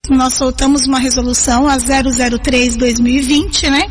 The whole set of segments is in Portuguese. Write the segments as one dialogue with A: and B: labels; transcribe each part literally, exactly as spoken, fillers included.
A: nós soltamos uma resolução, a zero zero três barra dois mil e vinte, né?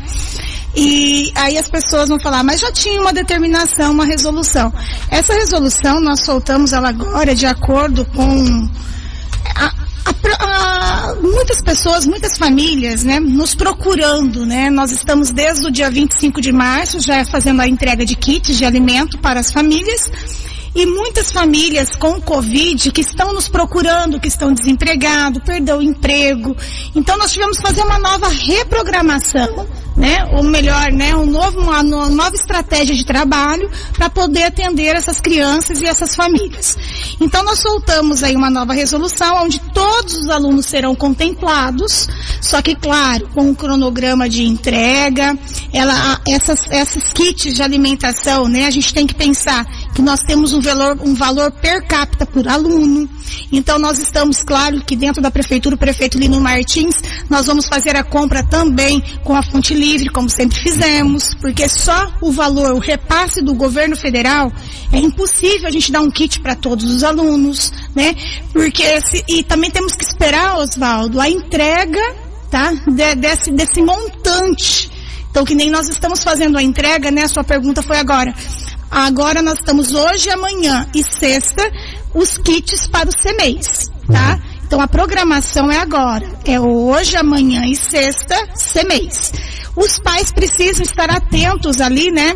A: E aí as pessoas vão falar, mas já tinha uma determinação, uma resolução. Essa resolução nós soltamos ela agora de acordo com a, a, a, muitas pessoas, muitas famílias, né, nos procurando, né? Nós estamos desde o dia vinte e cinco de março já fazendo a entrega de kits de alimento para as famílias. E muitas famílias com Covid que estão nos procurando, que estão desempregados, perdeu o emprego. Então nós tivemos que fazer uma nova reprogramação, né? Ou melhor, né? Um novo, uma nova estratégia de trabalho para poder atender essas crianças e essas famílias. Então nós soltamos aí uma nova resolução onde todos os alunos serão contemplados, só que claro, com um cronograma de entrega, ela, essas, esses kits de alimentação, né? A gente tem que pensar que nós temos um valor, um valor per capita por aluno. Então nós estamos, claro, que dentro da prefeitura, o prefeito Lino Martins, nós vamos fazer a compra também com a fonte livre, como sempre fizemos, porque só o valor, o repasse do governo federal, é impossível a gente dar um kit para todos os alunos, né? Porque esse, e também temos que esperar, Oswaldo, a entrega, tá? De, desse, desse montante. Então que nem nós estamos fazendo a entrega, né? A sua pergunta foi agora. Agora nós estamos hoje, amanhã e sexta, os kits para o C M E I S, tá? Então a programação é agora, é hoje, amanhã e sexta, C M E I S. Os pais precisam estar atentos ali, né?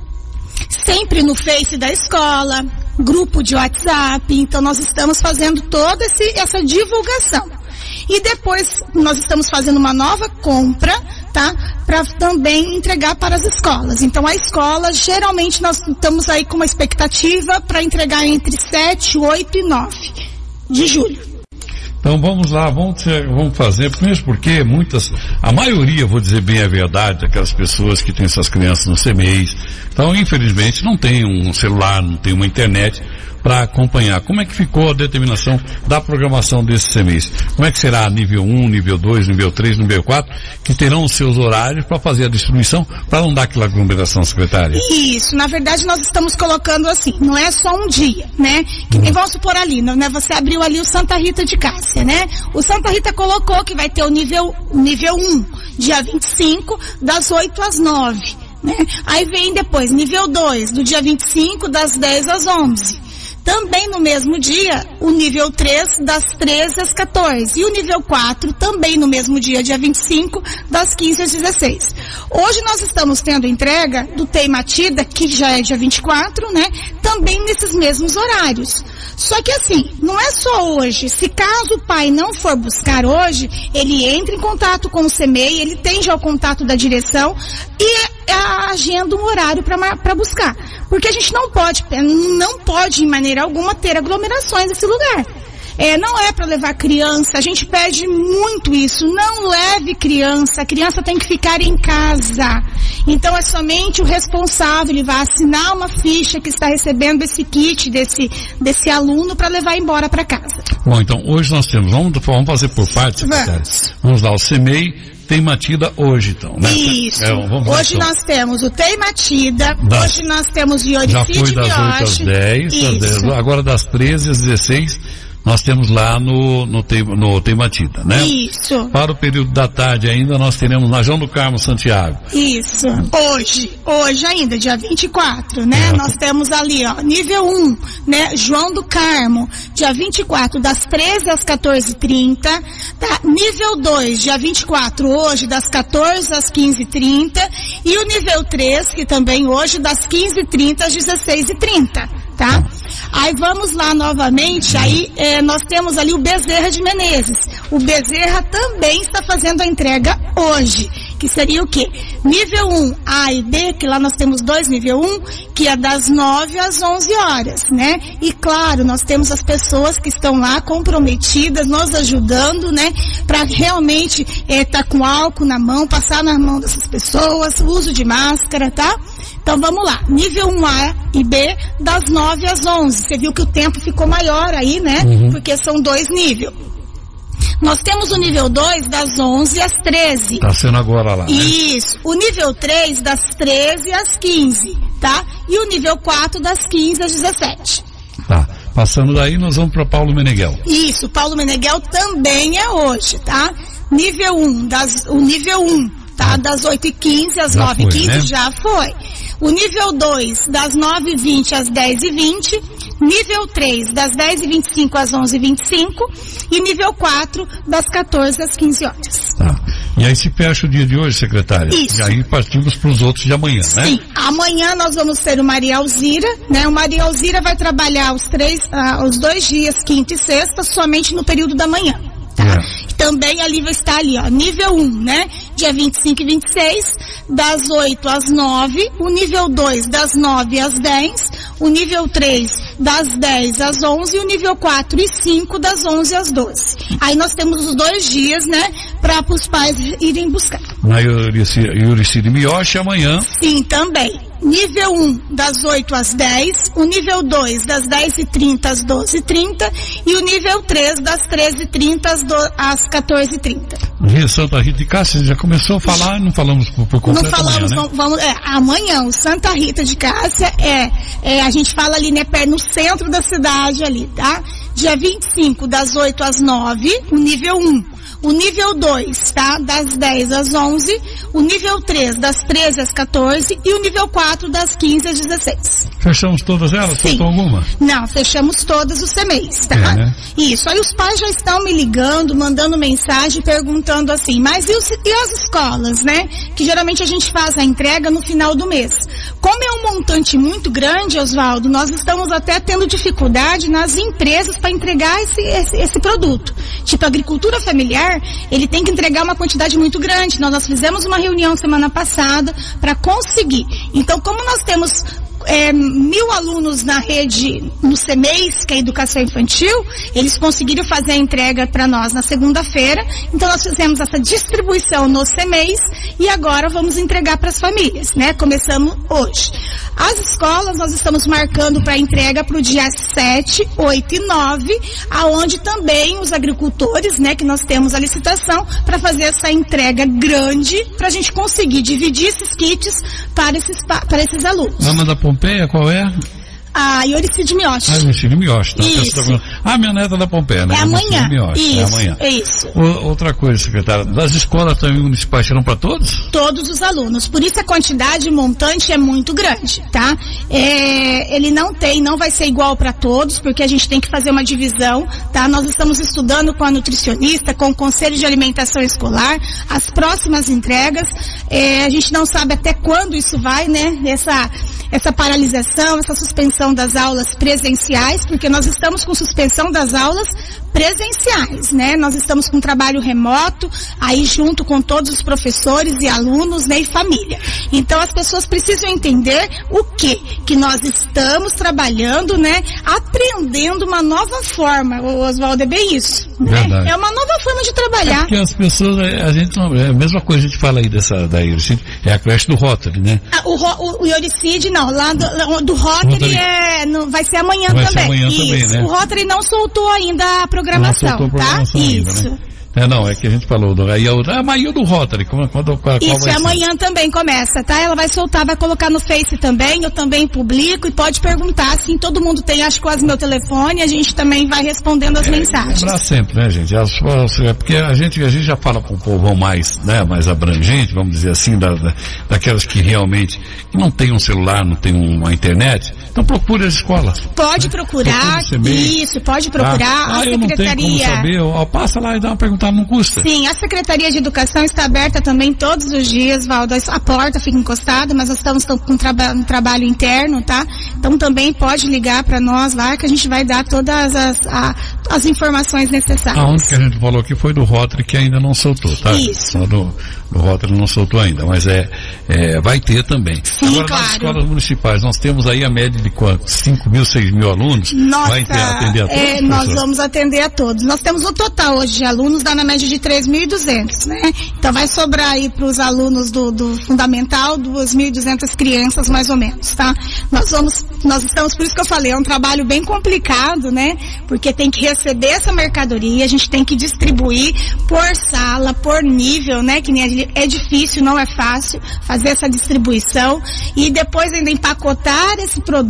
A: Sempre no Face da escola, grupo de WhatsApp, então nós estamos fazendo toda esse, essa divulgação. E depois nós estamos fazendo uma nova compra, tá? Para também entregar para as escolas. Então a escola, geralmente nós estamos aí com uma expectativa para entregar entre sete, oito e nove de julho.
B: Então vamos lá, vamos, vamos fazer, mesmo porque muitas, a maioria, vou dizer bem a verdade, daquelas pessoas que têm essas crianças no C M E I S, então infelizmente não tem um celular, não tem uma internet para acompanhar. Como é que ficou a determinação da programação desse C M E I S? Como é que será nível um, nível dois, nível três, nível quatro, que terão os seus horários para fazer a distribuição, para não dar aquela aglomeração, secretária?
A: Isso, na verdade nós estamos colocando assim, não é só um dia, né? Que nem vamos supor ali, né? Você abriu ali o Santa Rita de Cássia, né? O Santa Rita colocou que vai ter o nível, nível um, dia vinte e cinco, das oito às nove, né? Aí vem depois, nível dois, do dia vinte e cinco, das dez às onze. Também no mesmo dia, o nível três, das treze às quatorze. E o nível quatro, também no mesmo dia, dia vinte e cinco, das quinze às dezesseis. Hoje nós estamos tendo entrega do Teimatida, que já é dia vinte e quatro, né? Também nesses mesmos horários. Só que assim, não é só hoje. Se caso o pai não for buscar hoje, ele entra em contato com o C M E I, ele tem já o contato da direção e agenda um horário para buscar. Porque a gente não pode, não pode em maneira alguma ter aglomerações nesse lugar. É, não é para levar criança, a gente pede muito isso, não leve criança, a criança tem que ficar em casa. Então é somente o responsável, ele vai assinar uma ficha que está recebendo esse kit desse, desse aluno para levar embora para casa.
B: Bom, então hoje nós temos, vamos, vamos fazer por partes, vamos. vamos lá, o C M E I Teimatida hoje, então, né?
A: Isso.
B: É, vamos
A: hoje
B: então.
A: nós temos o Teimatida,
B: das,
A: hoje nós temos o Iorifide.
B: Já foi das oito às dez, das dez, agora das treze às dezesseis, nós temos lá no, no, no Teimatida, né?
A: Isso.
B: Para o período da tarde ainda nós teremos na João do Carmo, Santiago.
A: Isso. Hoje, hoje ainda, dia vinte e quatro, né? É. Nós temos ali, ó, nível um, né? João do Carmo, dia vinte e quatro, das treze às quatorze e trinta, tá? Nível dois, dia vinte e quatro, hoje, das quatorze às quinze e trinta, e o nível três, que também hoje, das quinze e trinta às dezesseis e trinta, tá? Aí vamos lá novamente, aí é, nós temos ali o Bezerra de Menezes. O Bezerra também está fazendo a entrega hoje, que seria o quê? Nível um, A e B, que lá nós temos dois nível um, que é das nove às onze horas, né? E claro, nós temos as pessoas que estão lá comprometidas, nos ajudando, né? Para realmente estar é, tá com álcool na mão, passar na mão dessas pessoas, uso de máscara, tá? Então vamos lá, nível um A e B, das nove às onze. Você viu que o tempo ficou maior aí, né? Uhum. Porque são dois níveis. Nós temos o nível dois das onze às treze.
B: Está sendo agora lá, né?
A: Isso. O nível três das treze às quinze, tá? E o nível quatro das quinze às dezessete.
B: Tá. Passando daí, nós vamos para Paulo Meneghel.
A: Isso, Paulo Meneghel também é hoje, tá? Nível um, das, o nível um, tá? Das oito e quinze às nove e quinze, né? Já foi. O nível dois, das nove e vinte às dez e vinte. Nível três, das dez e vinte e cinco às onze e vinte e cinco. E nível quatro, das quatorze às quinze horas.
B: Tá. E aí se fecha o dia de hoje, secretária?
A: Isso.
B: E aí partimos para os outros de amanhã, né?
A: Sim. Amanhã nós vamos ter o Maria Alzira, né? O Maria Alzira vai trabalhar os três, ah, os dois dias, quinta e sexta, somente no período da manhã. Tá? É. Também ali vai estar ali, ó, nível um, né? Dia vinte e cinco e vinte e seis, das oito às nove, o nível dois das nove às dez, o nível três das dez às onze e o nível quatro e cinco das onze às doze. Aí nós temos os dois dias, né, para os pais irem buscar.
B: Na Yuricide Miyoshi amanhã.
A: Sim, também. Nível um, das oito às dez, o nível dois, das dez e trinta às doze e trinta, e o nível três, das treze e trinta às, às quatorze e trinta.
B: Rio Santa Rita de Cássia, já começou a falar, não falamos por, por completo.
A: Não falamos,
B: amanhã, né?
A: vamos, é, amanhã, o Santa Rita de Cássia é, é, a gente fala ali, né, pé no centro da cidade ali, tá? Dia vinte e cinco, das oito às nove, o nível um. O nível dois, tá? Das dez às onze, o nível três, das treze às quatorze e o nível quatro, das quinze às dezesseis.
B: Fechamos todas elas?
A: Sim.
B: Faltou alguma?
A: Não, fechamos todas os C M E Is, tá?
B: É, né?
A: Isso. Aí os pais já estão me ligando, mandando mensagem, perguntando assim, mas e, os, e as escolas, né? Que geralmente a gente faz a entrega no final do mês. Como é um montante muito grande, Oswaldo, nós estamos até tendo dificuldade nas empresas para entregar esse, esse, esse produto. Tipo, a agricultura familiar, ele tem que entregar uma quantidade muito grande. Nós, nós fizemos uma reunião semana passada para conseguir. Então, como nós temos É, mil alunos na rede, no C M E Is, que é a Educação Infantil, eles conseguiram fazer a entrega para nós na segunda-feira, então nós fizemos essa distribuição no C M E Is e agora vamos entregar para as famílias, né? Começamos hoje. As escolas nós estamos marcando para entrega para o dia sete, oito e nove, aonde também os agricultores, né, que nós temos a licitação para fazer essa entrega grande, para a gente conseguir dividir esses kits para esses, para esses alunos.
B: Ama da Pompeia, qual é?
A: A Yuricide Miyoshi.
B: Ah, Yuricide Miyoshi. Tá?
A: Isso.
B: Ah, minha neta da Pompeia, né?
A: É amanhã. Isso,
B: é amanhã.
A: É isso.
B: O, outra coisa, secretária, das escolas também municipais serão para todos?
A: Todos os alunos. Por isso a quantidade montante é muito grande, tá? É, ele não tem, não vai ser igual para todos, porque a gente tem que fazer uma divisão, tá? Nós estamos estudando com a nutricionista, com o Conselho de Alimentação Escolar, as próximas entregas. É, a gente não sabe até quando isso vai, né? Essa, essa paralisação, essa suspensão das aulas presenciais, porque nós estamos com suspensão das aulas presenciais, né? Nós estamos com trabalho remoto, aí junto com todos os professores e alunos, né? E família. Então as pessoas precisam entender o quê? Que nós estamos trabalhando, né? Aprendendo uma nova forma, Oswaldo, é bem isso. Né? É uma nova forma de trabalhar.
B: É porque as pessoas, a gente não, é a mesma coisa a gente fala aí dessa, da Yuricide, é a creche do Rotary, né?
A: Ah, o, o, o Yuricide, não, lá do, do Rotary, Rotary é, no, vai ser amanhã
B: vai
A: também.
B: Ser amanhã
A: isso.
B: Também, né?
A: O Rotary não soltou ainda a programação,
B: não soltou a programação
A: tá?
B: Ainda,
A: isso.
B: Né? É, não, é que a gente falou, do, aí a outra, ah, mas e o do Rotary? Quando, quando, qual
A: Isso,
B: vai
A: amanhã
B: ser?
A: Também começa, tá? Ela vai soltar, vai colocar no Face também, eu também publico e pode perguntar, assim, todo mundo tem, acho quase meu telefone, a gente também vai respondendo as
B: é,
A: mensagens.
B: Lembrar sempre, né, gente? As, as, porque a gente, a gente já fala com o povão mais, né, mais abrangente, vamos dizer assim, da, da, daquelas que realmente que não tem um celular, não tem uma internet, então procure as escolas.
A: Pode
B: né?
A: procurar, isso, pode procurar,
B: ah,
A: a
B: eu
A: secretaria.
B: Não tenho como saber, ó, passa lá e dá uma perguntada, não custa.
A: Sim, a Secretaria de Educação está aberta também todos os dias, Valdo. A porta fica encostada, mas nós estamos com um, traba um trabalho interno, tá? Então também pode ligar para nós lá que a gente vai dar todas as, a, as informações necessárias.
B: A única que a gente falou aqui foi do Rotary que ainda não soltou, tá?
A: Isso.
B: Só do, do Rotary não soltou ainda, mas é, é vai ter também.
A: Sim,
B: agora
A: claro.
B: Nas escolas municipais nós temos aí a média de quanto? cinco mil, seis mil alunos?
A: Nossa,
B: vai ter, atender a todos?
A: É, nós vamos atender a todos. Nós temos o total hoje de alunos dá na média de três mil e duzentos, né? Então vai sobrar aí para os alunos do, do fundamental duas mil e duzentas crianças mais ou menos, tá? Nós vamos, nós estamos, por isso que eu falei, é um trabalho bem complicado, né? Porque tem que receber essa mercadoria, a gente tem que distribuir por sala, por nível, né? Que nem é difícil, não é fácil fazer essa distribuição e depois ainda empacotar esse produto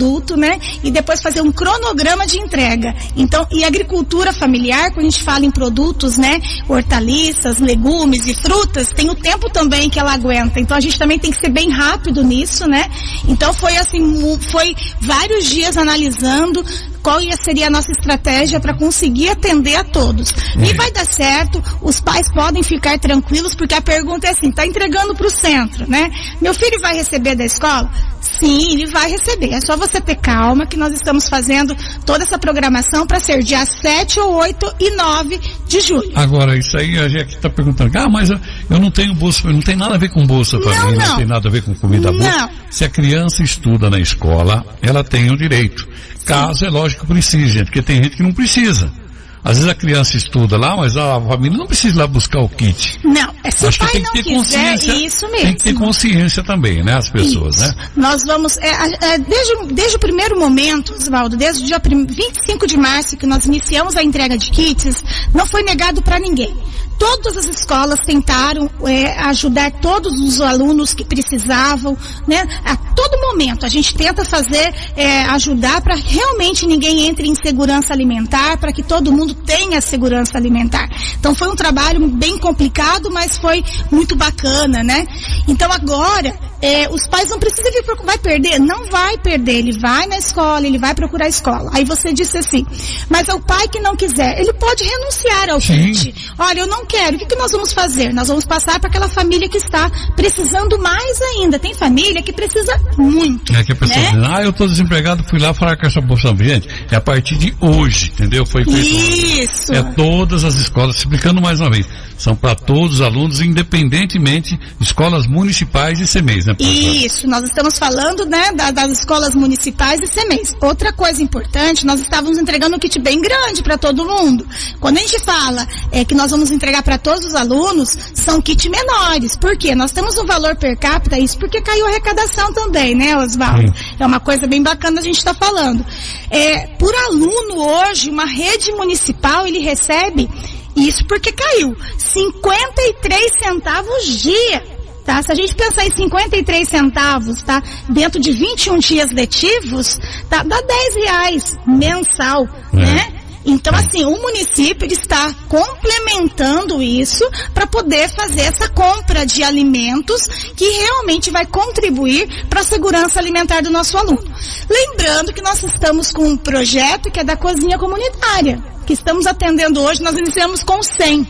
A: produto, né? E depois fazer um cronograma de entrega. Então, e agricultura familiar, quando a gente fala em produtos, né? Hortaliças, legumes e frutas, tem o tempo também que ela aguenta. Então a gente também tem que ser bem rápido nisso, né? Então foi assim, foi vários dias analisando qual seria a nossa estratégia para conseguir atender a todos. E vai dar certo, os pais podem ficar tranquilos, porque a pergunta é assim, tá entregando para o centro, né? Meu filho vai receber da escola? Sim, ele vai receber. É só você ter calma que nós estamos fazendo toda essa programação para ser dia sete ou oito e nove de julho.
B: Agora, isso aí a gente está perguntando, ah, mas eu, eu não tenho bolsa, não tem nada a ver com bolsa para mim, não, não tem nada a ver com comida boa. Não. Se a criança estuda na escola, ela tem o direito. Caso, é lógico que precisa, gente, porque tem gente que não precisa. Às vezes a criança estuda lá, mas a família não precisa ir lá buscar o kit.
A: Não, é se Acho o pai que tem que ter não quiser, isso mesmo.
B: Tem que ter consciência também, né, as pessoas, isso. né?
A: Nós vamos, é, é, desde, desde o primeiro momento, Osvaldo, desde o dia vinte e cinco de março que nós iniciamos a entrega de kits, não foi negado para ninguém. Todas as escolas tentaram é, ajudar todos os alunos que precisavam, né? A todo momento a gente tenta fazer, é, ajudar para realmente ninguém entre em segurança alimentar, para que todo mundo tenha segurança alimentar. Então foi um trabalho bem complicado, mas foi muito bacana, né? Então agora, é, os pais não precisam vir, vai perder? Não vai perder, ele vai na escola, ele vai procurar a escola. Aí você disse assim, mas é o pai que não quiser, ele pode renunciar ao kit. Olha, eu não quero, o que, que nós vamos fazer? Nós vamos passar para aquela família que está precisando mais ainda. Tem família que precisa muito.
B: É que a pessoa
A: né?
B: diz, ah, eu estou desempregado, fui lá falar com essa bolsa. Gente, é a partir de hoje, entendeu? Foi feito.
A: Isso.
B: É todas as escolas, explicando mais uma vez, são para todos os alunos, independentemente, escolas municipais e C M E S, né, professora?
A: Isso, nós estamos falando, né, das, das escolas municipais e C M E S. Outra coisa importante, nós estávamos entregando um kit bem grande para todo mundo. Quando a gente fala é, que nós vamos entregar para todos os alunos, são kits menores. Por quê? Nós temos um valor per capita, isso porque caiu a arrecadação também, né, Osvaldo? É uma coisa bem bacana a gente estar tá falando. É, por aluno hoje, uma rede municipal, ele recebe, isso porque caiu, cinquenta e três centavos dia. Tá? Se a gente pensar em cinquenta e três centavos, tá? Dentro de vinte e um dias letivos, tá? Dá dez reais mensal, é. né? Então, assim, o município ele está complementando isso para poder fazer essa compra de alimentos que realmente vai contribuir para a segurança alimentar do nosso aluno. Lembrando que nós estamos com um projeto que é da cozinha comunitária, que estamos atendendo hoje, nós iniciamos com cem.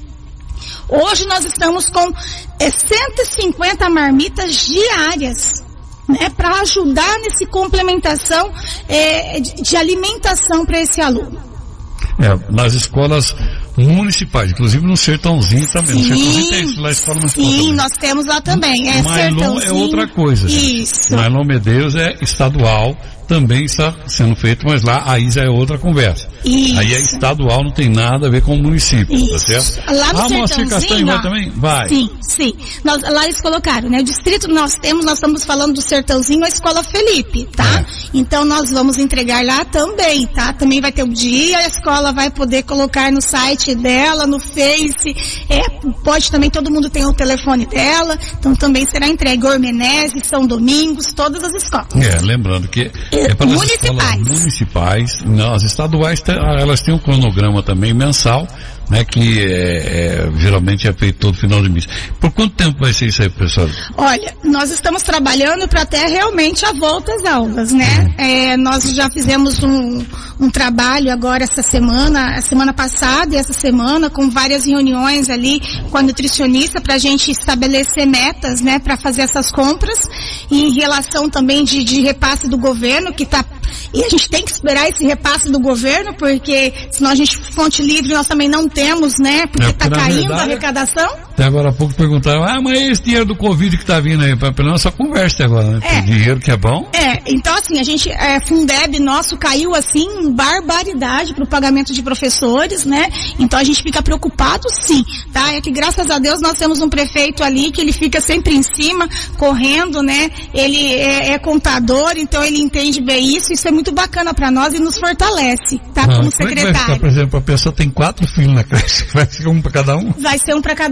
A: Hoje nós estamos com é, cento e cinquenta marmitas diárias, né, para ajudar nessa complementação é, de, de alimentação para esse aluno.
B: É, nas escolas municipais, inclusive no Sertãozinho também.
A: Sim,
B: no Sertãozinho tem isso, lá escola municipal
A: sim,
B: também.
A: Nós temos lá também. É
B: Mailon é outra coisa, gente.
A: Isso.
B: Mailon Medeiros é estadual, também está sendo feito, mas lá aí já é outra conversa.
A: Isso.
B: Aí é estadual, não tem nada a ver com o município,
A: isso.
B: tá certo?
A: Lá no
B: ah, Moacir Castanho vai também? Vai.
A: Sim, sim. Nós, lá eles colocaram, né? O distrito nós temos, nós estamos falando do Sertãozinho, a Escola Felipe, tá? É. Então nós vamos entregar lá também, tá? Também vai ter o dia, a escola vai poder colocar no site dela, no Face, é, pode também, todo mundo tem o telefone dela, então também será entregue Ormenese, São Domingos, todas as escolas.
B: É, lembrando que é para as escolas municipais, não, as estaduais elas têm um cronograma também mensal, né, que é, é, geralmente é feito todo final de mês. Por quanto tempo vai ser isso aí, professor?
A: Olha, nós estamos trabalhando para até realmente a volta às aulas, né? Uhum. É, nós já fizemos um, um trabalho agora essa semana, a semana passada e essa semana, com várias reuniões ali com a nutricionista para a gente estabelecer metas, né, para fazer essas compras, e em relação também de, de repasse do governo, que está. E a gente tem que esperar esse repasse do governo, porque senão a gente, fonte livre, nós também não temos, né? Porque está é, caindo verdade, a arrecadação.
B: Até agora há pouco perguntaram, ah, mas esse dinheiro do Covid que está vindo aí, pela nossa conversa agora, né? É, tem dinheiro que é bom.
A: É, então assim, a gente, é, Fundeb nosso caiu assim, em barbaridade para o pagamento de professores, né? Então a gente fica preocupado sim, tá? É que graças a Deus nós temos um prefeito ali que ele fica sempre em cima, correndo, né? Ele é, é contador, então ele entende bem isso, isso é muito bacana para nós e nos fortalece, tá?
B: Ah,
A: como secretário.
B: Vai ficar, por exemplo, a pessoa tem quatro filhos na creche, vai ser um para cada um?
A: Vai ser um para cada um.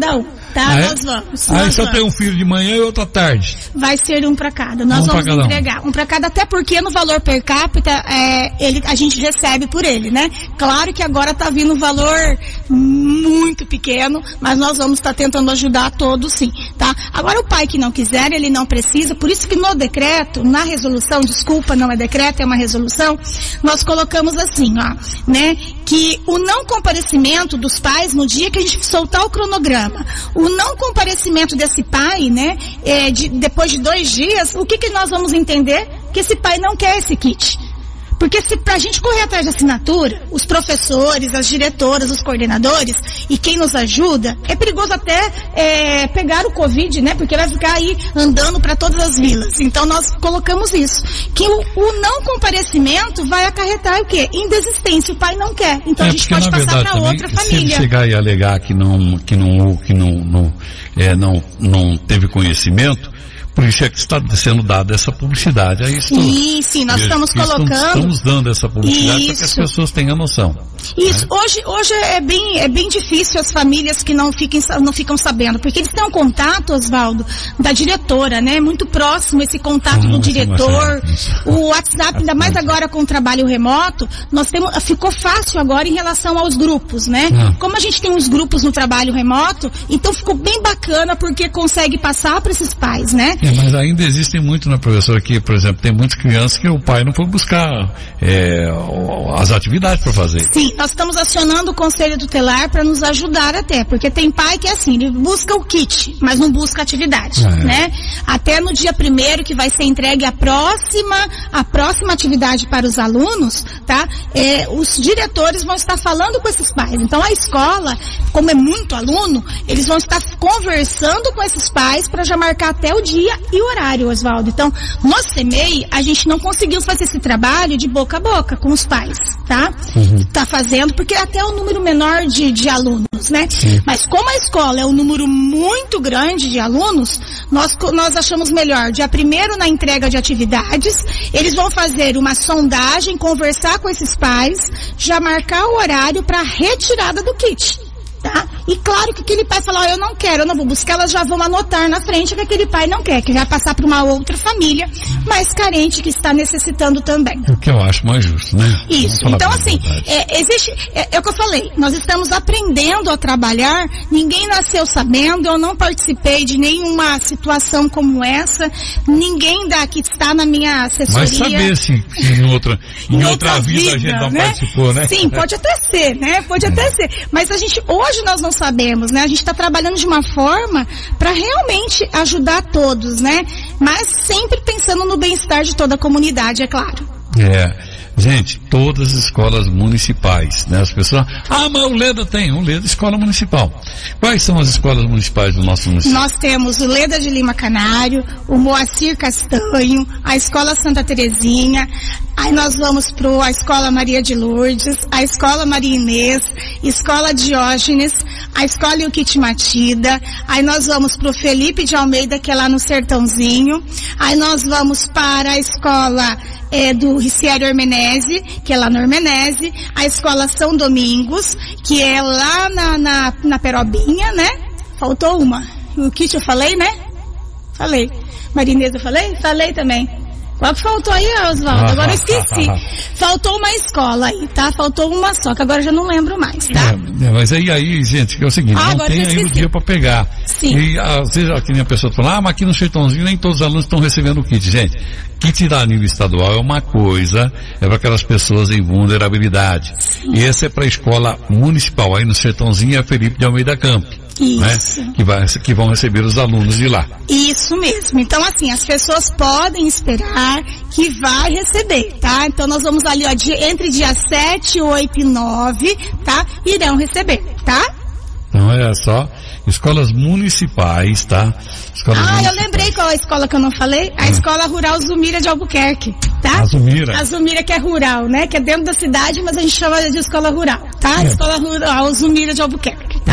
A: tá?
B: Ah, é?
A: Nós vamos.
B: Aí
A: nós
B: só
A: vamos.
B: tem um filho de manhã e outro à tarde.
A: Vai ser um para cada. Nós
B: um
A: vamos
B: cada
A: entregar. Um, um para cada, até porque no valor per capita, é, ele, a gente recebe por ele, né? Claro que agora tá vindo um valor muito pequeno, mas nós vamos estar tá tentando ajudar a todos sim, tá? Agora o pai que não quiser, ele não precisa, por isso que no decreto, na resolução, desculpa, não é decreto, é uma resolução, nós colocamos assim, ó, né? Que o não comparecimento dos pais no dia que a gente soltar o cronograma, o não comparecimento desse pai, né? É, de, depois de dois dias, o que que nós vamos entender? Que esse pai não quer esse kit. Porque se pra gente correr atrás de assinatura, os professores, as diretoras, os coordenadores e quem nos ajuda, é perigoso até é, pegar o Covid, né? Porque vai ficar aí andando para todas as vilas. Então nós colocamos isso. Que o, o não comparecimento vai acarretar o quê? Indesistência. O pai não quer. Então
B: é,
A: a gente pode passar para outra família.
B: Se ele chegar e alegar que não, que não, que não, não, é, não, não teve conhecimento, por isso é que está sendo dada essa publicidade. Aí estou,
A: sim, sim, nós estamos colocando.
B: Estamos dando essa publicidade para que as pessoas tenham noção.
A: Isso,
B: né?
A: hoje, hoje é bem, é bem difícil as famílias que não fiquem, não ficam sabendo, porque eles têm um contato, Osvaldo, da diretora, né? Muito próximo esse contato
B: ah,
A: do diretor, o WhatsApp, ainda mais agora com o trabalho remoto, nós temos, ficou fácil agora em relação aos grupos, né? Ah. Como a gente tem uns grupos no trabalho remoto, então ficou bem bacana porque consegue passar para esses pais, né?
B: É, mas ainda existem muito, né, professor, que, por exemplo, tem muitas crianças que o pai não foi buscar é, as atividades para fazer.
A: Sim, nós estamos acionando o Conselho Tutelar para nos ajudar até, porque tem pai que é assim, ele busca o kit, mas não busca atividade, é. né? Até no dia primeiro que vai ser entregue a próxima, a próxima atividade para os alunos, tá? É, os diretores vão estar falando com esses pais. Então a escola, como é muito aluno, eles vão estar conversando com esses pais para já marcar até o dia e o horário, Osvaldo. Então, no C M E I, a gente não conseguiu fazer esse trabalho de boca a boca com os pais, tá? Uhum. Tá fazendo, porque até é um número menor de, de alunos, né? Sim. Mas como a escola é um número muito grande de alunos, nós, nós achamos melhor, dia primeiro na entrega de atividades, eles vão fazer uma sondagem, conversar com esses pais, já marcar o horário para retirada do kit. Tá? E claro que aquele pai fala, ó, eu não quero, eu não vou buscar, elas já vão anotar na frente que aquele pai não quer, que vai passar para uma outra família mais carente que está necessitando também.
B: O que eu acho mais justo, né?
A: Isso, então assim, é, existe, é, é o que eu falei, nós estamos aprendendo a trabalhar, ninguém nasceu sabendo, eu não participei de nenhuma situação como essa, ninguém daqui está na minha assessoria.
B: Mas saber se, se em outra, em, em outra, outra vida, vida a gente não né? participou, né?
A: Sim, pode até ser, né? Pode é. até ser, mas a gente, hoje Hoje nós não sabemos, né? A gente está trabalhando de uma forma para realmente ajudar todos, né? Mas sempre pensando no bem-estar de toda a comunidade, é claro.
B: É. Gente, todas as escolas municipais, né? As pessoas, ah, mas o Leda tem, o Leda escola municipal. Quais são as escolas municipais do nosso município?
A: Nós temos o Leda de Lima Canário, o Moacir Castanho, a Escola Santa Terezinha, aí nós vamos pro a Escola Maria de Lourdes, a Escola Maria Inês, Escola Diógenes, a Escola Ilquite Matida, aí nós vamos pro Felipe de Almeida, que é lá no Sertãozinho, aí nós vamos para a Escola É, do Riciério Hermenese, que é lá no Hermenese, a Escola São Domingos, que é lá na, na, na Perobinha, né? Faltou uma. O kit eu falei, né? Falei. Marinesa eu falei? Falei também. Qual que faltou aí, Osvaldo? Agora eu esqueci. Faltou uma escola aí, tá? Faltou uma só, que agora eu já não lembro mais, tá?
B: É, mas aí, aí, gente, que é o seguinte, ah, não tem aí o dia para pegar.
A: Sim.
B: E às vezes aqui a pessoa fala, ah, mas aqui no Sertãozinho nem todos os alunos estão recebendo o kit. Gente, kit da nível estadual é uma coisa, é para aquelas pessoas em vulnerabilidade. Sim. E esse é para a escola municipal, aí no Sertãozinho é Felipe de Almeida Campos.
A: Isso.
B: Né? Que, vai, que vão receber os alunos de lá.
A: Isso mesmo. Então, assim, as pessoas podem esperar que vai receber, tá? Então, nós vamos ali, ó, dia, entre dia sete, oito e nove, tá? Irão receber, tá?
B: Então, é só escolas municipais, tá? Escolas
A: ah,
B: municipais.
A: Eu lembrei qual a escola que eu não falei. A hum. Escola Rural Zumira de Albuquerque, tá?
B: A Zumira.
A: A Zumira que é rural, né? Que é dentro da cidade, mas a gente chama de escola rural, tá?
B: É.
A: Escola Rural Zumira de Albuquerque, tá?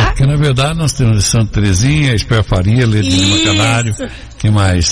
B: Porque na verdade nós temos Santa Terezinha, Esper Faria, Ledino Canário, que mais?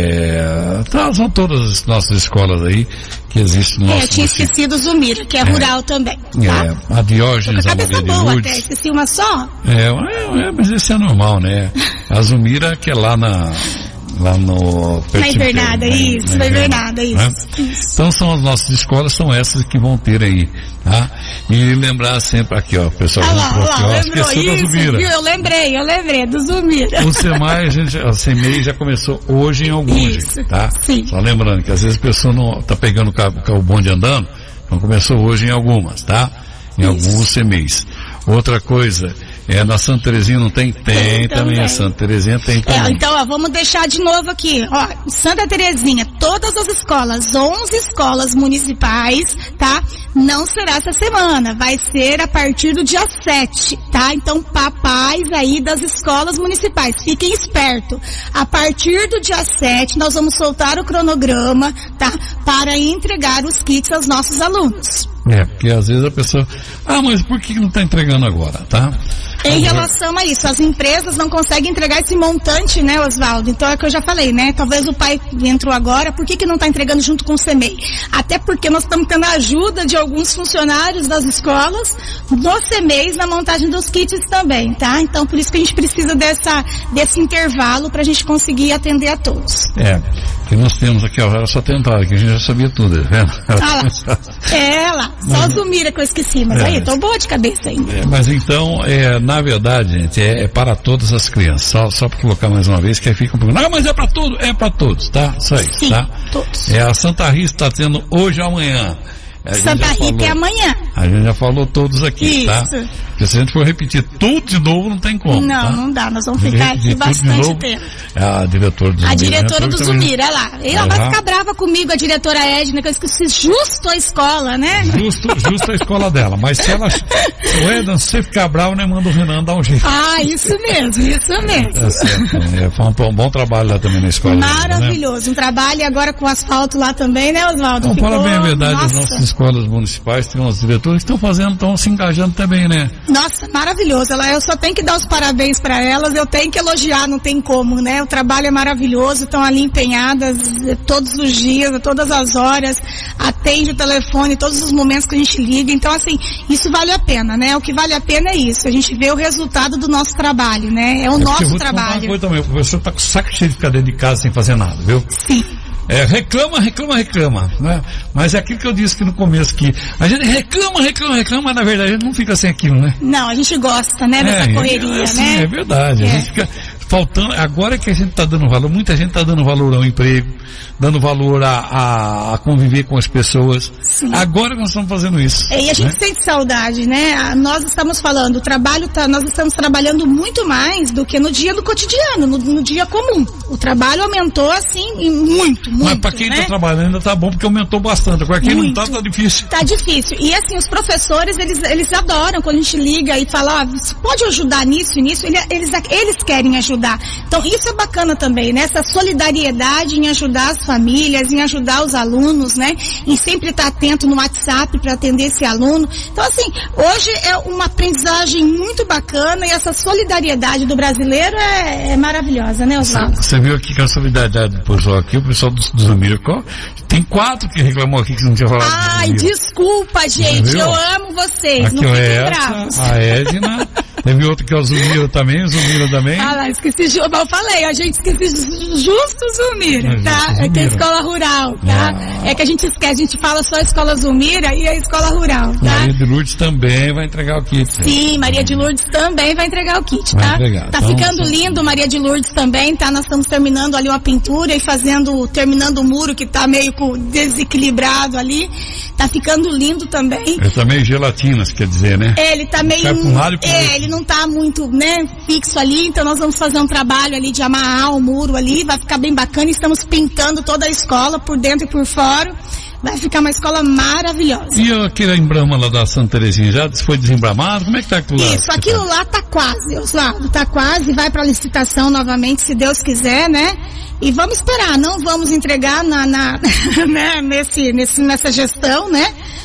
B: É, tá, são todas as nossas escolas aí que existem no nosso
A: É, eu tinha
B: município.
A: esquecido Zumira, que é, é rural também. Tá?
B: É, a Diógenes, a Maria de
A: boa
B: Lourdes.
A: até, esqueci uma só.
B: É, é, é, mas isso é normal, né? A Zumira, que é lá na... lá no...
A: Na Invernada, isso, na Invernada, isso,
B: né?
A: isso.
B: Então são as nossas escolas, são essas que vão ter aí, tá? E lembrar sempre, aqui ó, pessoal,
A: ah lá,
B: aqui, ó,
A: lá,
B: esqueceu
A: isso,
B: da Zumira.
A: Viu? Eu lembrei, eu lembrei do Zumira.
B: O SEMAI, a gente, a SEMEI já começou hoje em alguns,
A: isso,
B: tá?
A: Sim.
B: Só lembrando que às vezes a pessoa não tá pegando o, carro, o bonde andando, então começou hoje em algumas, tá? Em isso. Alguns SEMEIs. Outra coisa, é, na Santa Terezinha não tem? Tem, tem também. A Santa Terezinha tem também.
A: É, então, ó, vamos deixar de novo aqui. Ó, Santa Terezinha, todas as escolas, onze escolas municipais, tá? Não será essa semana, vai ser a partir do dia sete, tá? Então, papais aí das escolas municipais, fiquem espertos. A partir do dia sete, nós vamos soltar o cronograma, tá? Para entregar os kits aos nossos alunos.
B: É, porque às vezes a pessoa, ah, mas por que não está entregando agora, tá?
A: Em relação a isso, as empresas não conseguem entregar esse montante, né, Oswaldo? Então é o que eu já falei, né? Talvez o pai entrou agora, por que que não está entregando junto com o SEMEI? Até porque nós estamos tendo a ajuda de alguns funcionários das escolas, dos SEMEIs, na montagem dos kits também, tá? Então por isso que a gente precisa dessa, desse intervalo para a gente conseguir atender a todos.
B: É, que nós temos aqui, ó, era só tentar, que a gente já sabia tudo, tá vendo?
A: Ah lá, é lá, só a Zumira que eu esqueci, mas é, aí, tô boa de cabeça ainda.
B: É, mas então, é, na verdade, gente, é, é para todas as crianças, só, só para colocar mais uma vez, que aí fica um pouco, não, mas é para tudo, é para todos, tá? Só isso,
A: Sim,
B: tá?
A: todos.
B: É, a Santa Rita está tendo hoje ou amanhã.
A: Santa Rita é amanhã.
B: A gente já falou todos aqui,
A: isso.
B: Tá? Porque se a gente for repetir tudo de novo, não tem como.
A: Não,
B: tá?
A: não dá, nós vamos ficar aqui bastante tempo.
B: A diretora do Zumira.
A: A diretora do Zumira, olha lá. Ela
B: uhum.
A: vai ficar brava comigo, a diretora Edna, que eu esqueci justo a escola, né?
B: Justo, justo a escola dela. Mas se ela, se o Edna, se você ficar bravo, né, manda o Renan dar um jeito.
A: Ah, isso mesmo, isso mesmo.
B: É certo. É, foi um, um bom trabalho lá também na escola.
A: Maravilhoso. Né? Um trabalho agora com asfalto lá também, né, Oswaldo?
B: Então, fala bem a verdade,
A: nossa.
B: As nossas escolas municipais, tem uns diretores que estão fazendo, estão se engajando também, né?
A: Nossa, maravilhoso. Ela, eu só tenho que dar os parabéns para elas, eu tenho que elogiar, não tem como, né? O trabalho é maravilhoso, estão ali empenhadas todos os dias, todas as horas, atende o telefone, todos os momentos que a gente liga. Então, assim, isso vale a pena, né? O que vale a pena é isso, a gente vê o resultado do nosso trabalho, né? É o
B: é
A: nosso trabalho.
B: Uma coisa também, o professor tá com o saco cheio de ficar dentro de casa sem fazer nada, viu?
A: Sim.
B: É, reclama, reclama, reclama, né? Mas é aquilo que eu disse aqui no começo, que a gente reclama, reclama, reclama, mas na verdade a gente não fica sem aquilo, né?
A: Não, a gente gosta, né, dessa
B: é,
A: correria,
B: é, assim,
A: né?
B: É verdade, é. A gente fica faltando, agora que a gente está dando valor, muita gente está dando valor ao emprego, dando valor a, a, a conviver com as pessoas.
A: Sim.
B: Agora nós estamos fazendo isso.
A: É, e a gente
B: né?
A: sente saudade, né? Nós estamos falando, o trabalho tá, nós estamos trabalhando muito mais do que no dia do cotidiano, no, no dia comum. O trabalho aumentou assim, muito, muito.
B: Mas para quem está
A: né?
B: trabalhando ainda tá bom, porque aumentou bastante. Agora quem
A: muito.
B: não tá, tá difícil.
A: Tá difícil. E assim, os professores, eles, eles adoram quando a gente liga e fala, ah, você pode ajudar nisso e nisso? Eles, eles, eles querem ajudar. Então isso é bacana também, né? Essa solidariedade em ajudar as famílias, em ajudar os alunos, né? Em sempre estar atento no WhatsApp para atender esse aluno. Então assim, hoje é uma aprendizagem muito bacana e essa solidariedade do brasileiro é, é maravilhosa, né, Oswaldo?
B: Você viu aqui que a solidariedade do pessoal aqui, o pessoal do, do Zumira, tem quatro que reclamou aqui que não tinha falado.
A: Ai, desculpa, gente, eu amo vocês,
B: aqui
A: não fiquem
B: é
A: bravos.
B: A Edna, teve outro que é o Zumira também, o Zumira também.
A: Ah lá, esqueci, eu falei, a gente esqueci justo o Zumira, tá?
B: Zumira.
A: É que é a escola rural, tá?
B: Ah.
A: É que a gente esquece, a gente fala só a escola Zumira e a escola rural, tá?
B: Maria de Lourdes também vai entregar o kit.
A: Sim, Maria de Lourdes também vai entregar o kit, tá?
B: Entregar.
A: Tá
B: então,
A: ficando
B: sim.
A: lindo, Maria de Lourdes também, tá? Nós estamos terminando ali uma pintura e fazendo, terminando o muro que tá meio desequilibrado ali. Tá ficando lindo também.
B: Ele tá meio gelatinas, quer dizer, né?
A: Ele tá meio,
B: Vai pra um lado e pro
A: é,
B: outro.
A: ele não tá muito, né, fixo ali, então nós vamos fazer um trabalho ali de amarrar o muro ali, vai ficar bem bacana, estamos pintando toda a escola, por dentro e por fora, vai ficar uma escola maravilhosa.
B: E aquele embrama lá da Santa Terezinha, já foi desembramado? Como é que tá aquilo lá?
A: Isso, aquilo lá tá quase, Oswaldo, tá quase, vai pra licitação novamente, se Deus quiser, né? E vamos esperar, não vamos entregar na, na né, nesse, nesse, nessa gestão, né?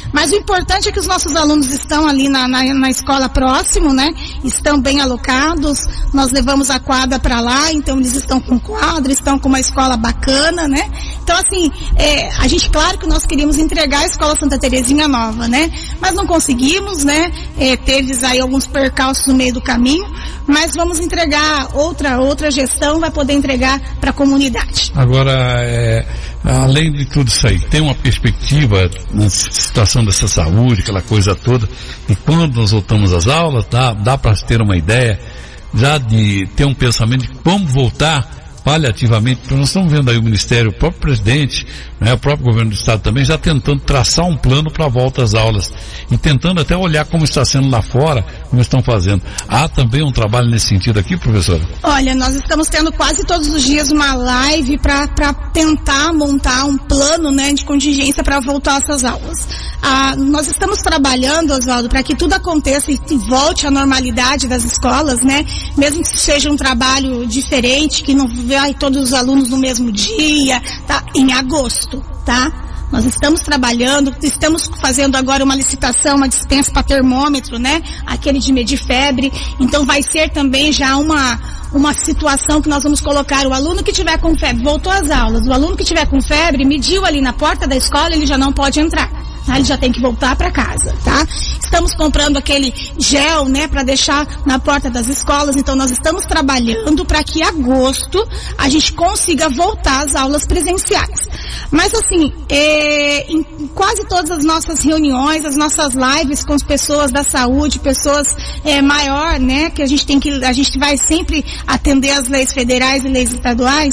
A: Mas o importante é que os nossos alunos estão ali na, na, na escola próximo, né? Estão bem alocados, nós levamos a quadra para lá, então eles estão com quadra, estão com uma escola bacana, né? Então assim, é, a gente, claro que nós queríamos entregar a Escola Santa Terezinha nova, né? Mas não conseguimos, né? É, teve aí alguns percalços no meio do caminho, mas vamos entregar, outra, outra gestão vai poder entregar para a comunidade.
B: Agora, é, além de tudo isso aí, tem uma perspectiva na situação dessa saúde, aquela coisa toda, e quando nós voltamos às aulas, dá, dá para ter uma ideia já de ter um pensamento de como voltar paliativamente, porque nós estamos vendo aí o Ministério, o próprio presidente, né, o próprio governo do estado também, já tentando traçar um plano para a volta às aulas e tentando até olhar como está sendo lá fora, como estão fazendo. Há também um trabalho nesse sentido aqui, professora?
A: Olha, nós estamos tendo quase todos os dias uma live para tentar montar um plano, né, de contingência para voltar essas aulas. Ah, nós estamos trabalhando, Oswaldo, para que tudo aconteça e volte à normalidade das escolas, né, mesmo que seja um trabalho diferente, que não vai todos os alunos no mesmo dia, tá? Em agosto, tá? Nós estamos trabalhando, estamos fazendo agora uma licitação, uma dispensa para termômetro, né? Aquele de medir febre. Então vai ser também já uma, uma situação que nós vamos colocar o aluno que tiver com febre, voltou às aulas, o aluno que tiver com febre, mediu ali na porta da escola, ele já não pode entrar. Tá? Ele já tem que voltar para casa, tá? Estamos comprando aquele gel, né, para deixar na porta das escolas, então nós estamos trabalhando para que em agosto a gente consiga voltar às aulas presenciais. Mas assim, é, em quase todas as nossas reuniões, as nossas lives com as pessoas da saúde, pessoas é, maior, né, que a gente tem que, a gente vai sempre atender as leis federais e leis estaduais,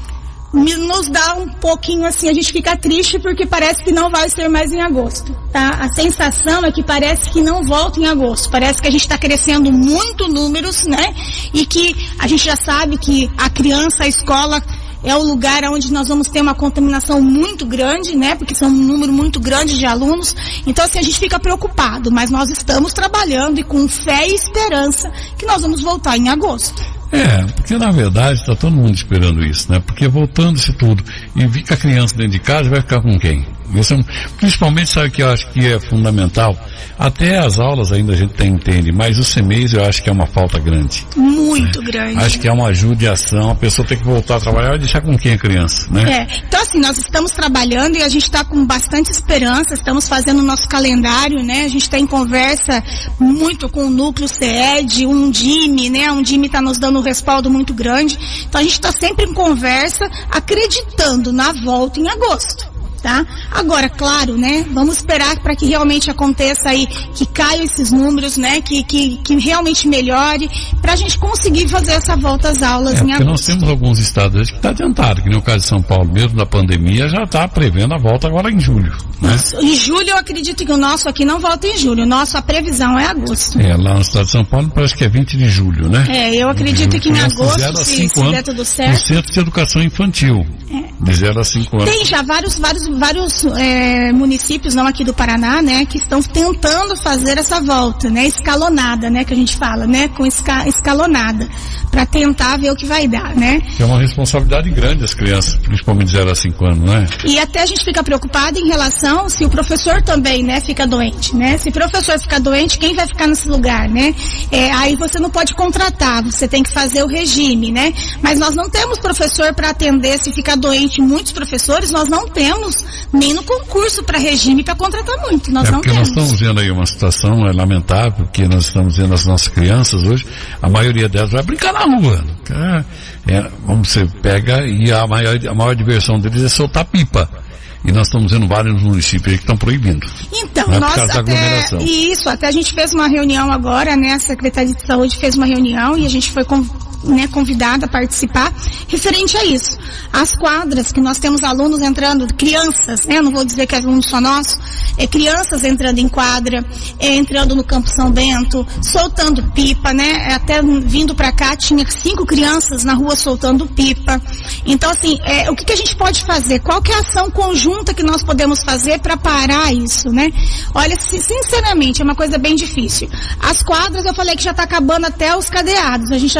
A: nos dá um pouquinho assim, a gente fica triste porque parece que não vai ser mais em agosto, tá? A sensação é que parece que não volta em agosto, parece que a gente está crescendo muito números, né? E que a gente já sabe que a criança, a escola é o lugar onde nós vamos ter uma contaminação muito grande, né? Porque são um número muito grande de alunos. Então, assim, a gente fica preocupado, mas nós estamos trabalhando e com fé e esperança que nós vamos voltar em agosto.
B: É, porque na verdade está todo mundo esperando isso, né? Porque voltando-se tudo e fica a criança dentro de casa, vai ficar com quem? Isso é, principalmente, sabe que eu acho que é fundamental, até as aulas ainda a gente tem, entende, mas o C M E I S eu acho que é uma falta grande.
A: Muito né? grande.
B: Acho que é uma judiação, a pessoa tem que voltar a trabalhar e deixar com quem a criança, né?
A: É, então assim, nós estamos trabalhando e a gente está com bastante esperança, estamos fazendo o nosso calendário, né? A gente está em conversa muito com o núcleo C E D, um D I M, né? Um D I M está nos dando um respaldo muito grande, então a gente está sempre em conversa, acreditando na volta em agosto. Tá? Agora, claro, né? Vamos esperar para que realmente aconteça aí, que caiam esses números, né? Que, que, que realmente melhore, para a gente conseguir fazer essa volta às aulas
B: é,
A: em
B: porque
A: agosto.
B: Nós temos alguns estados que está adiantado, que no caso de São Paulo mesmo, da pandemia, já está prevendo a volta agora em julho, né?
A: Isso. Em julho eu acredito que o nosso aqui não volta em julho, o nosso, a previsão é agosto.
B: É, lá no estado de São Paulo parece que é vinte de julho, né?
A: É, eu acredito que em agosto, se, se der tudo certo.
B: No Centro de Educação Infantil,
A: é.
B: de zero a cinco anos.
A: Tem já vários, vários vários é, municípios, não aqui do Paraná, né, que estão tentando fazer essa volta, né, escalonada, né, que a gente fala, né, com esca, escalonada, para tentar ver o que vai dar, né.
B: É uma responsabilidade grande das crianças, principalmente de zero a cinco anos, né.
A: E até a gente fica preocupado em relação se o professor também, né, fica doente, né, se o professor ficar doente, quem vai ficar nesse lugar, né, é, aí você não pode contratar, você tem que fazer o regime, né, mas nós não temos professor para atender se ficar doente, muitos professores, nós não temos nem no concurso para regime para contratar muito, nós
B: é
A: não
B: porque
A: temos.
B: Nós estamos vendo aí uma situação é, lamentável, porque nós estamos vendo as nossas crianças hoje, a maioria delas vai brincar na rua, é, é, vamos você pega e a maior, a maior diversão deles é soltar pipa. E nós estamos vendo vários municípios aí que estão proibindo.
A: Então,
B: né,
A: nós até, isso, até a gente fez uma reunião agora, né, a Secretaria de Saúde fez uma reunião e a gente foi com, né, convidada a participar referente a isso. As quadras que nós temos alunos entrando, crianças, né, eu não vou dizer que é aluno só nosso, é crianças entrando em quadra, é, entrando no Campo São Bento, soltando pipa, né, até vindo pra cá tinha cinco crianças na rua soltando pipa. Então assim, é, o que, que a gente pode fazer? Qual que é a ação conjunta que nós podemos fazer para parar isso, né? Olha, sinceramente, é uma coisa bem difícil. As quadras, eu falei que já está acabando até os cadeados, a gente já não tem mais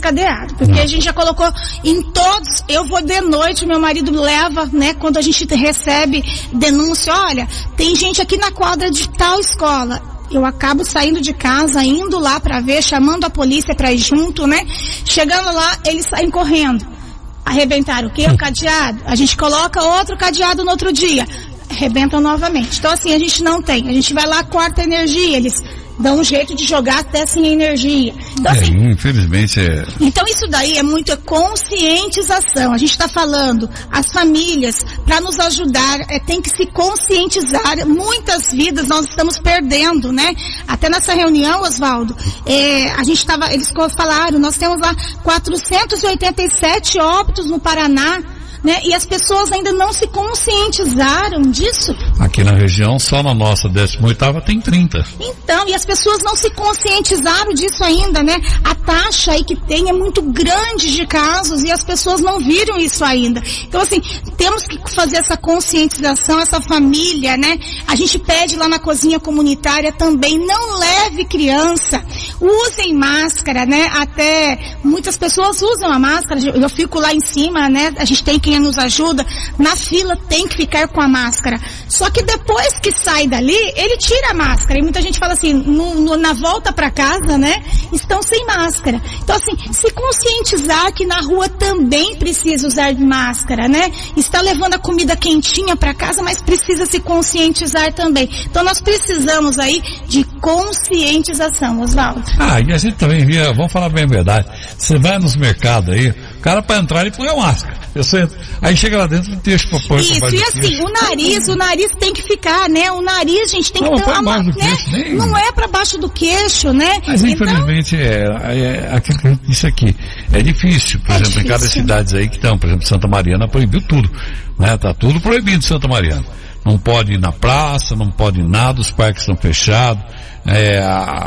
A: cadeado, porque a gente já colocou em todos, eu vou de noite, meu marido leva, né, quando a gente recebe denúncia, olha, tem gente aqui na quadra de tal escola, eu acabo saindo de casa, indo lá pra ver, chamando a polícia pra ir junto, né, chegando lá, eles saem correndo, arrebentaram o quê? O cadeado, a gente coloca outro cadeado no outro dia, arrebentam novamente, então assim, a gente não tem, a gente vai lá, corta a energia, eles dão um jeito de jogar até sem energia. Então,
B: é,
A: assim,
B: infelizmente é...
A: Então isso daí é muito conscientização. A gente está falando, as famílias, para nos ajudar, é, tem que se conscientizar. Muitas vidas nós estamos perdendo, né? Até nessa reunião, Oswaldo, é, a gente estava, eles falaram, nós temos lá quatrocentos e oitenta e sete óbitos no Paraná, né? E as pessoas ainda não se conscientizaram disso.
B: Aqui na região, só na nossa décima oitava tem trinta.
A: Então, e as pessoas não se conscientizaram disso ainda, né? A taxa aí que tem é muito grande de casos e as pessoas não viram isso ainda. Então, assim, temos que fazer essa conscientização, essa família, né? A gente pede lá na cozinha comunitária também, não leve criança, usem máscara, né? Até muitas pessoas usam a máscara, eu fico lá em cima, né? A gente tem que nos ajuda, na fila tem que ficar com a máscara. Só que depois que sai dali, ele tira a máscara. E muita gente fala assim, no, no, na volta para casa, né, estão sem máscara. Então assim, se conscientizar que na rua também precisa usar máscara, né? Está levando a comida quentinha para casa, mas precisa se conscientizar também. Então nós precisamos aí de conscientização, Oswaldo.
B: Ah, e a gente também via, vamos falar bem a verdade, você vai nos mercados aí, o cara para entrar ele põe a máscara. Eu sei, aí chega lá dentro e deixa pra pôr.
A: Isso, e assim, o nariz, o nariz tem que ficar, né? O nariz, gente, tem
B: não,
A: que ter uma,
B: né?
A: Queixo,
B: nem...
A: Não é pra baixo do queixo, né?
B: Mas
A: então...
B: infelizmente é, é aquilo que a gente disse aqui. É difícil, por é exemplo, difícil. Em cada cidade aí que estão, por exemplo, Santa Mariana proibiu tudo, né? Tá tudo proibido em Santa Mariana. Não pode ir na praça, não pode ir nada, os parques estão fechados, é,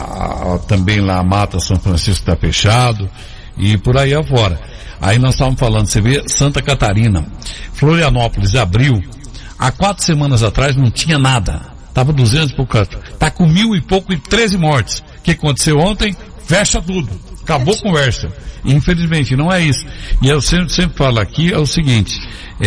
B: a, a, também lá a Mata São Francisco está fechado, e por aí afora. Aí nós estávamos falando, você vê, Santa Catarina, Florianópolis abriu, há quatro semanas atrás não tinha nada, estava duzentos e pouco, está com mil e pouco e treze mortes. O que aconteceu ontem? Fecha tudo, acabou a conversa. Infelizmente, não é isso. E eu sempre, sempre falo aqui, é o seguinte,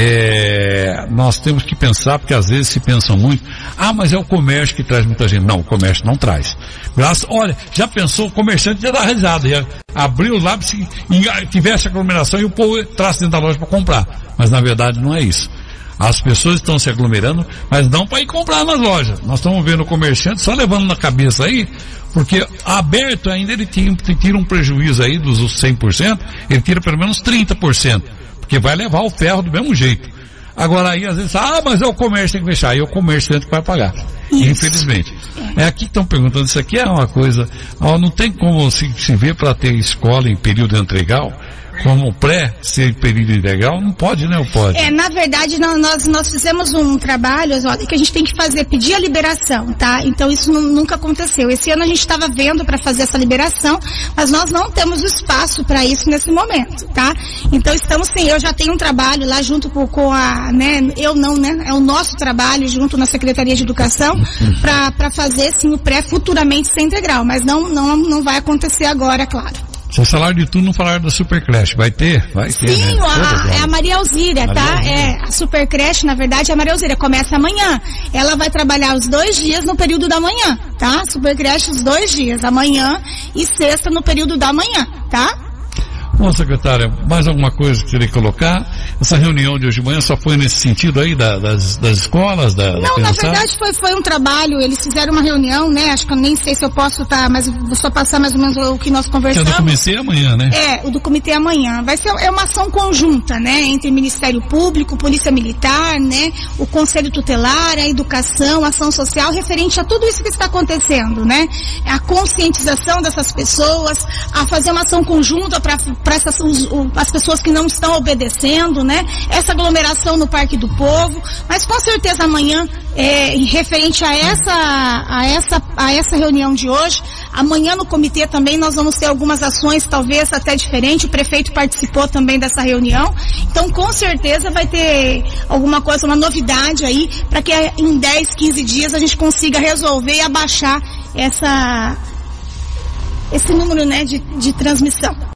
B: é, nós temos que pensar, porque às vezes se pensam muito, ah, mas é o comércio que traz muita gente. Não, o comércio não traz. Graças, olha, já pensou, o comerciante já dá risada, já abriu lá, se tivesse aglomeração e o povo traz dentro da loja para comprar. Mas na verdade não é isso. As pessoas estão se aglomerando, mas não para ir comprar nas lojas. Nós estamos vendo o comerciante só levando na cabeça aí, porque aberto ainda ele tira, tira um prejuízo aí dos cem por cento, ele tira pelo menos trinta por cento, porque vai levar o ferro do mesmo jeito. Agora aí às vezes, ah, mas é o comércio que tem que fechar, aí é o comerciante que vai pagar. Isso. Infelizmente. É aqui que estão perguntando, isso aqui é uma coisa, ó, não tem como se, se ver para ter escola em período integral, como pré ser período integral, não pode, né? Ou pode?
A: É, na verdade, não, nós, nós fizemos um trabalho, Oswaldo, que a gente tem que fazer, pedir a liberação, tá? Então isso não, nunca aconteceu. Esse ano a gente estava vendo para fazer essa liberação, mas nós não temos espaço para isso nesse momento, tá? Então estamos sim, eu já tenho um trabalho lá junto com, com a, né? Eu não, né? É o nosso trabalho junto na Secretaria de Educação para para fazer sim o pré futuramente ser integral, mas não, não, não vai acontecer agora, claro.
B: Vocês falaram de tudo, não falaram da Super Creche. Vai ter? Vai ter,
A: Sim,
B: né?
A: a, é a Maria Alzíria, tá? Maria Alzíria. É, a Super Creche, na verdade, é a Maria Alzíria. Começa amanhã. Ela vai trabalhar os dois dias no período da manhã, tá? Super Creche os dois dias, amanhã e sexta no período da manhã, tá?
B: Bom, secretária, mais alguma coisa que queria colocar? Essa reunião de hoje de manhã só foi nesse sentido aí da, das, das escolas? Da,
A: Não, da na verdade foi, foi um trabalho, eles fizeram uma reunião, né? Acho que eu nem sei se eu posso estar, tá, mas vou só passar mais ou menos o que nós conversamos.
B: Que é do comitê amanhã, né?
A: É, o do comitê amanhã. Vai ser é uma ação conjunta, né? Entre Ministério Público, Polícia Militar, né? O Conselho Tutelar, a Educação, a Ação Social, referente a tudo isso que está acontecendo, né? A conscientização dessas pessoas, a fazer uma ação conjunta para para essas os, o, as pessoas que não estão obedecendo, né? Essa aglomeração no Parque do Povo, mas com certeza amanhã, é, referente a essa, a essa, a essa reunião de hoje, amanhã no comitê também nós vamos ter algumas ações, talvez até diferente. O prefeito participou também dessa reunião, então com certeza vai ter alguma coisa, uma novidade aí, para que em dez, quinze dias a gente consiga resolver e abaixar essa, esse número, né, de, de transmissão.